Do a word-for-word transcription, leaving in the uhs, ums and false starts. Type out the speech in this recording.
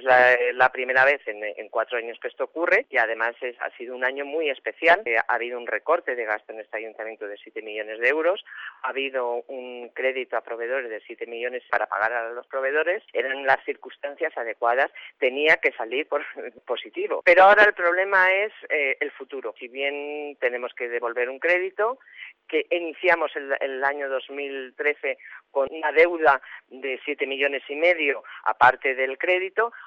la, la primera vez en, en cuatro años que esto ocurre y además es, ha sido un año muy especial. Eh, ha habido un recorte de gasto en este ayuntamiento de siete millones de euros, ha habido un crédito a proveedores de siete millones para pagar a los proveedores, eran las circunstancias adecuadas, tenía que salir por positivo. Pero ahora el problema es eh, el futuro. Si bien tenemos que devolver un crédito, que iniciamos el, el año dos mil trece con una deuda de siete millones y medio, aparte del crédito,